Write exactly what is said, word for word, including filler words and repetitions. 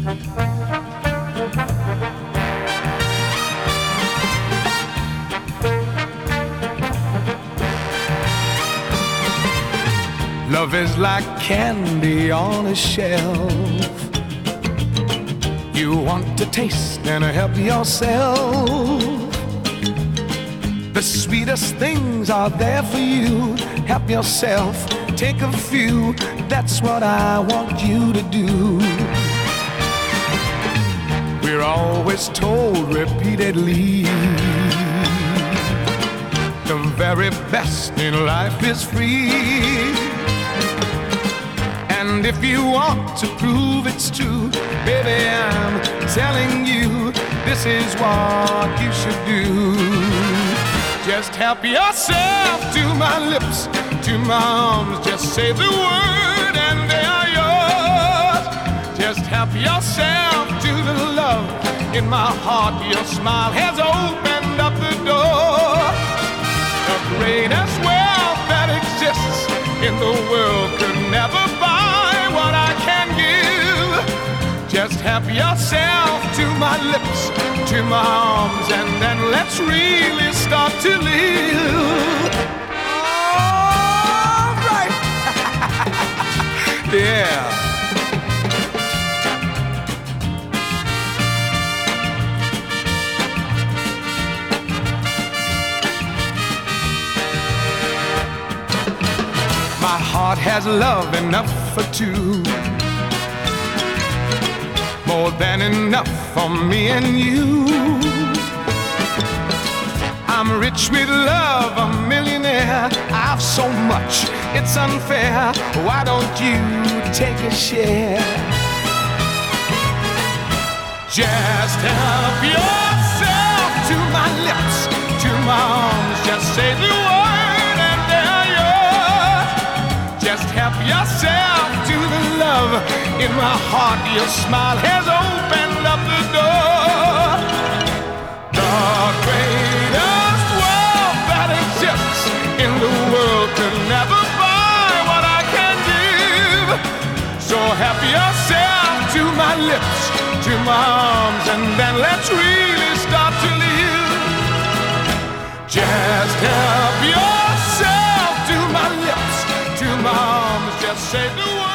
Love is like candy on a shelf. You want to taste and help yourself. The sweetest things are there for you. Help yourself, take a few. That's what I want you to do. We're always told repeatedly the very best in life is free. And if you want to prove it's true, baby, I'm telling you, this is what you should do. Just help yourself to my lips, to my arms. Just say the word and they are yours. Just help yourself to the love in my heart. Your smile has opened up the door. The greatest wealth that exists in the world could never buy what I can give. Just help yourself to my lips, to my arms, and then let's really start to live. All right. Yeah. My heart has love enough for two, more than enough for me and you. I'm rich with love, a millionaire. I've so much, it's unfair. Why don't you take a share? Just help yourself to my lips, to my arms. Just say the word and they're yours. Just help yourself to the love in my heart. Your smile has opened up the door. The greatest wealth that exists in the world could never buy what I can give. So help yourself to my lips, to my arms, and then let's really start to live. Just help yourself to my lips, to my arms. Just say the word.